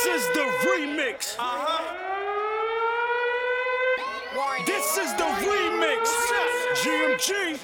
is the remix. This is the remix. GMG.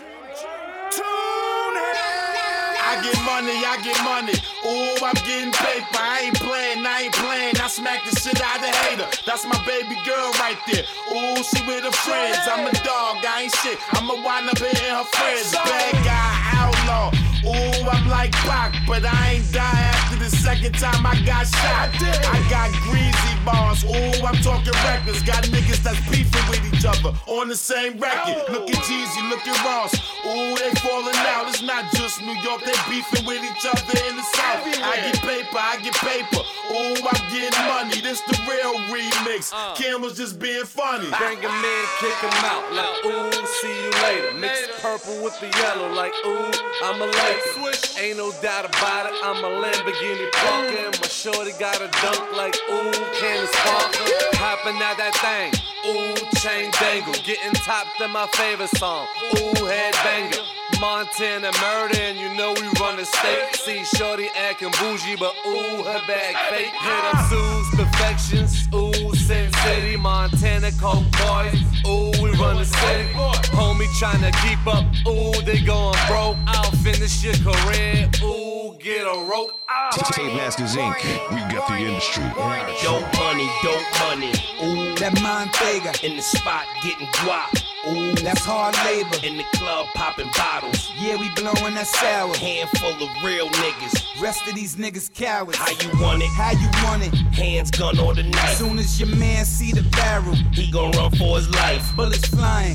I get money. Ooh, I'm getting paper. I ain't playing. I smack the shit out of the hater. That's my baby girl right there. Ooh, she with her friends. I'm a dog, I ain't shit. I'ma wind up hitting her friends. Bad guy, outlaw. Ooh, I'm like Pac, but I ain't die after the second time I got shot. I got greasy bars. Ooh, I'm talking records. Got niggas that's beefing with each other on the same record. Look at Jeezy, look at Ross. Ooh, they falling out. It's not just New York, they beefing with each other in the South. I get paper. Ooh, I'm getting money. This the real remix. Kim was just being funny. Bring him in, kick him out. Like, ooh, see you later. Mix purple with the yellow. Like, ooh, I'm a Laker. Ain't no doubt about it. I'm a Lamborghini parker. My shorty got a dunk like, ooh, cannon sparkle. Hopping out that thing. Ooh, chain dangle. Getting topped in my favorite song. Ooh, headbanger. Montana murder, and you know we run the state. See shorty acting bougie, but ooh, her bag fake. Hit up Sue's Perfections, ooh, Sin City, Montana Coke boys, ooh, we run the city. Homie tryna keep up, ooh, they going broke. I'll finish your career, ooh, get a rope. Tape Masters Inc. We got the industry. Dope money, ooh, that Montega in the spot getting guap. Ooh, that's hard labor. In the club popping bottles. Yeah, we blowing that sour. Handful of real niggas. Rest of these niggas cowards. How you want it? Hands gun or the knife. Soon as your man see the barrel, he gon' run for his life. Bullets flying.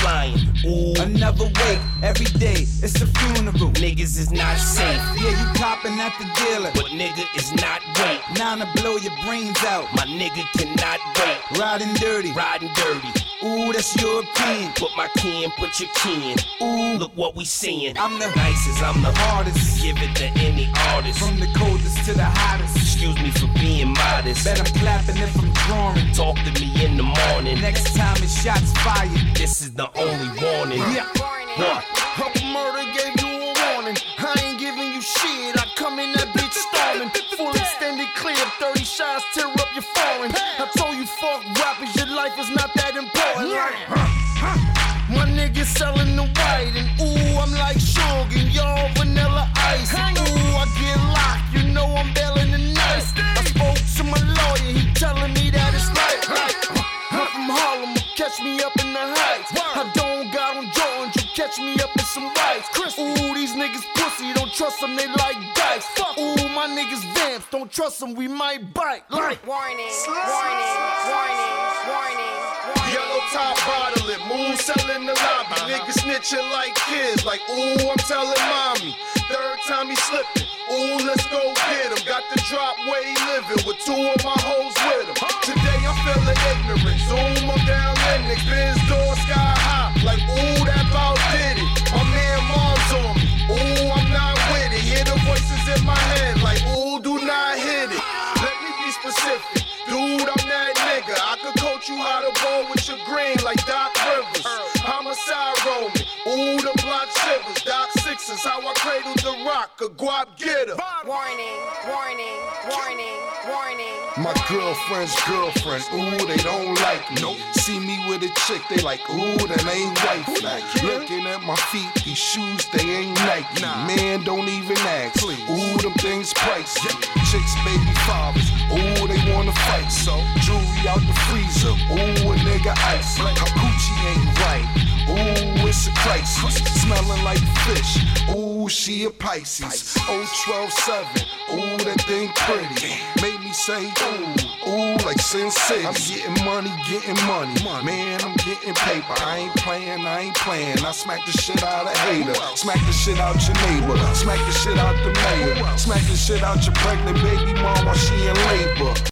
Ooh, another wake every day. It's a funeral. Niggas is not safe. Yeah, you copping at the dealer, but nigga is not wait. Now to blow your brains out. My nigga cannot wait. Riding dirty. Ooh, that's your opinion. Put my kin, put your kin. Ooh, look what we seeing. I'm the nicest, I'm the hardest. Give it to any artist. From the coldest to the hottest. Excuse me for being modest. Bet I'm clapping if I'm drawing. Talk to me in the morning. Next time it's shots fired. This is the only warning. Yeah. What? Purple murder gave you a warning. I ain't giving you shit. I come in that bitch storming. Full extended clear. 30 shots tear up your foreign. I told you fuck rappers, your life is not that important. My niggas selling the white, and ooh, I'm like sugar, and y'all vanilla ice. Ooh, I get locked, you know I'm bailing the night. I spoke to my lawyer, he telling me that it's like I'm from Harlem, catch me up in the heights. I don't got on Jordans, you catch me up in some whites. Ooh, these niggas pussy, don't trust them, they like dice. Ooh, my niggas vamps, don't trust them, we might bite. Like Warning. Yellow top bottle it, moon selling the lobby. Niggas snitching like kids, like ooh, I'm telling mommy. Third time he slipping, ooh, let's go get him. Got the drop where he living, with two of my hoes with him. Today I'm feeling ignorant, zoom on down Linux. Benz door sky high, like ooh, that bout did it. My man Mars on me, ooh, I'm not with it. Hear the voices in my head, like ooh, do not hit it. Let me be specific. Dude, I'm that nigga. I could coach you how to bowl with your green like Doc Rivers. Homicide roaming. Ooh, the block shivers. Doc Sixers, how I cradled the rock. A guap getter. Warning. My girlfriend's girlfriend, ooh, they don't like me. See me with a chick, they like, ooh, that ain't wifey. Looking at my feet, these shoes, they ain't Nike. Man, don't even ask. Ooh, them things pricey. Chicks, baby fathers, ooh, they wanna fight. So, jewelry out the freezer, ooh, a nigga ice. Her coochie ain't right, ooh, it's a crisis. Smelling like fish, ooh, she a Pisces. 012-7, ooh, that thing pretty. Made me say, ooh, like Sin City. I'm getting money. Man, I'm getting paper. I ain't playing. I smack the shit out of hater. Smack the shit out your neighbor. Smack the shit out the mayor. Smack the shit out your pregnant baby mom while she in labor.